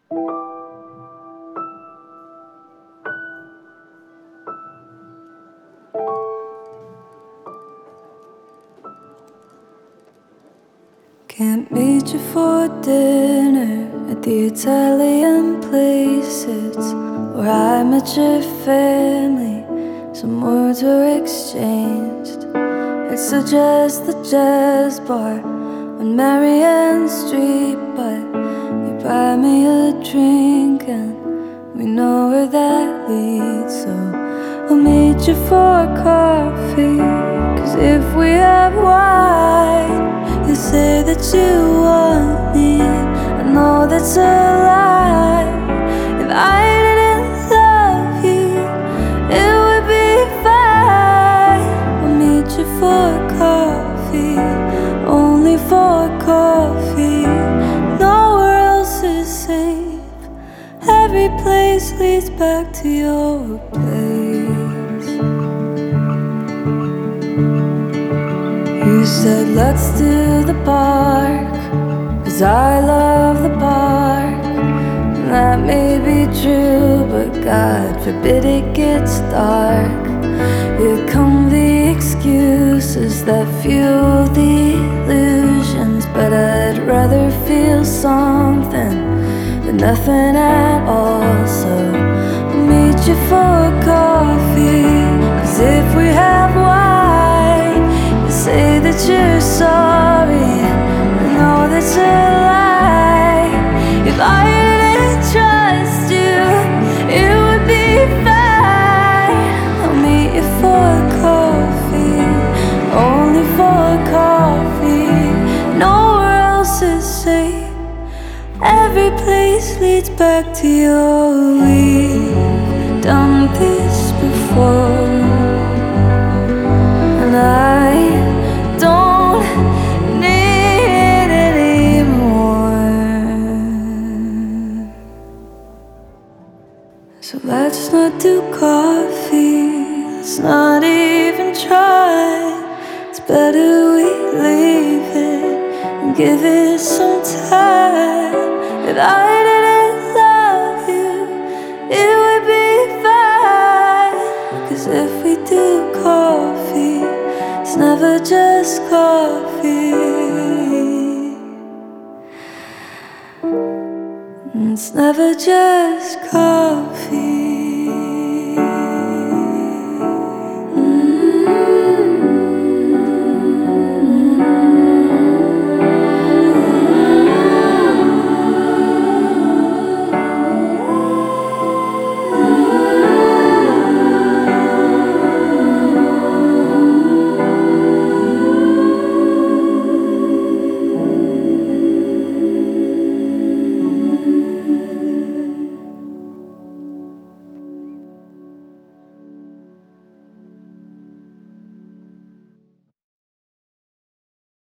Can't meet you for dinner at the Italian place. It's where I met your family. Some words were exchanged. It's just the jazz bar on Marianne Street, but you buy me a drink and we know where that leads. So I'll meet you for coffee, 'cause if we have wine, you say that you want me. I know that's a lie. If I didn't love you, it would be fine. I'll meet you for coffee, only for coffee. Nowhere else is safe. Every place leads back to your place. You said let's do the park, 'cause I love the park. And that may be true, but God forbid it gets dark. Here come the excuses that fuel the illusions, but I'd rather feel something than nothing at all. So I'll meet you for coffee, 'cause if we have wine, you say that you're sorry. I know that's a lie. If I didn't trust you, it would be fine. I'll meet you for coffee, only for coffee. Nowhere else is safe. Every place leads back to your. We've done this before, and I don't need it anymore. So let's not do coffee, let's not even try. It's better we leave it and give it some time. If I didn't love you, it would be fine. 'Cause if we do coffee, it's never just coffee. It's never just coffee.